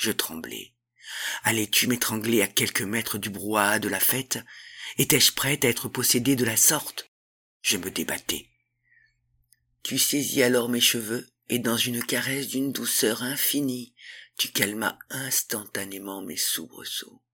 Je tremblais. Allais-tu m'étrangler à quelques mètres du brouhaha de la fête? Étais-je prête à être possédée de la sorte? Je me débattais. Tu saisis alors mes cheveux, et dans une caresse d'une douceur infinie, tu calmas instantanément mes soubresauts.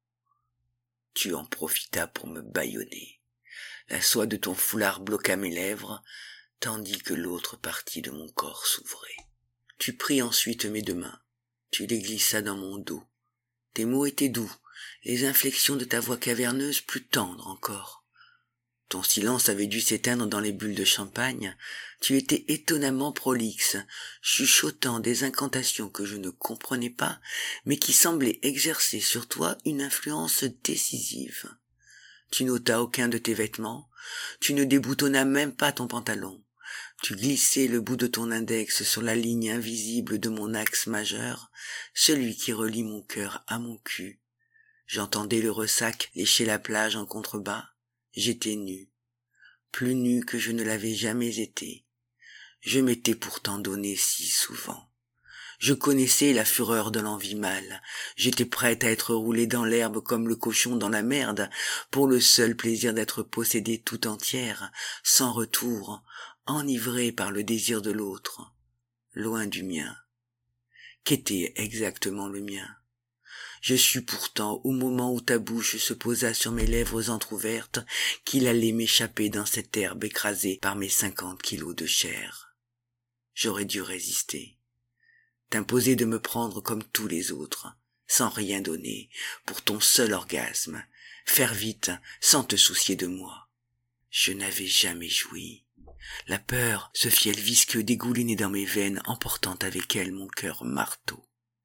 Tu en profitas pour me bâillonner. La soie de ton foulard bloqua mes lèvres, tandis que l'autre partie de mon corps s'ouvrait. Tu pris ensuite mes deux mains, tu les glissas dans mon dos. Tes mots étaient doux, les inflexions de ta voix caverneuse plus tendres encore. Ton silence avait dû s'éteindre dans les bulles de champagne. Tu étais étonnamment prolixe, chuchotant des incantations que je ne comprenais pas, mais qui semblaient exercer sur toi une influence décisive. Tu n'ôtas aucun de tes vêtements, tu ne déboutonnas même pas ton pantalon. Tu glissais le bout de ton index sur la ligne invisible de mon axe majeur, celui qui relie mon cœur à mon cul. J'entendais le ressac lécher la plage en contrebas. J'étais nu, plus nu que je ne l'avais jamais été. Je m'étais pourtant donné si souvent. Je connaissais la fureur de l'envie mâle. J'étais prête à être roulée dans l'herbe comme le cochon dans la merde, pour le seul plaisir d'être possédée tout entière, sans retour, enivrée par le désir de l'autre, loin du mien. Qu'était exactement le mien? Je sus pourtant, au moment où ta bouche se posa sur mes lèvres entr'ouvertes, qu'il allait m'échapper dans cette herbe écrasée par mes 50 kilos de chair. J'aurais dû résister, t'imposer de me prendre comme tous les autres, sans rien donner, pour ton seul orgasme, faire vite, sans te soucier de moi. Je n'avais jamais joui. La peur, ce fiel visqueux dégoulinait dans mes veines, emportant avec elle mon cœur marteau.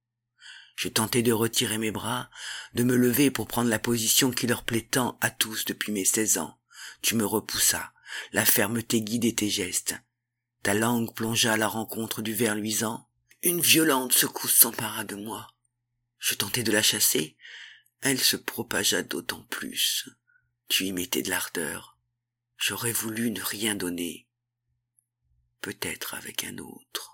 Je tentai de retirer mes bras, de me lever pour prendre la position qui leur plaît tant à tous depuis mes 16 ans. Tu me repoussas, la fermeté guidait tes gestes. Ta langue plongea à la rencontre du ver luisant. Une violente secousse s'empara de moi. Je tentai de la chasser, elle se propagea d'autant plus. Tu y mettais de l'ardeur. J'aurais voulu ne rien donner, peut-être avec un autre.